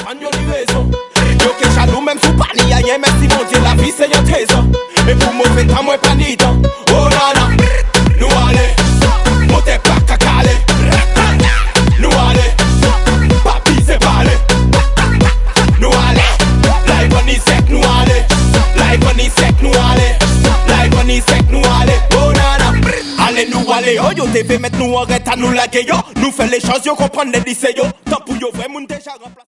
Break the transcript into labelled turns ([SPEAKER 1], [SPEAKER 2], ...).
[SPEAKER 1] fan yo li raison. Yo ke jaloux même sous pas ni rien, même si mon Dieu la vie c'est un trésor. Et pour mauvais temps moi pas ni temps. Oh nana, nous allez, montez pas cacalé. Nous allez, papi c'est balé. Nous allez, live on sec nous allez. Live on sec nous allez. Live on sec nous allez. Oh nana, allez nous allez. Oh yo TV mettre nous arrête à nous laguer yo. Nous fait les choses yo comprendre les lycées yo. Tant pour yo vrai moun déjà remplacer.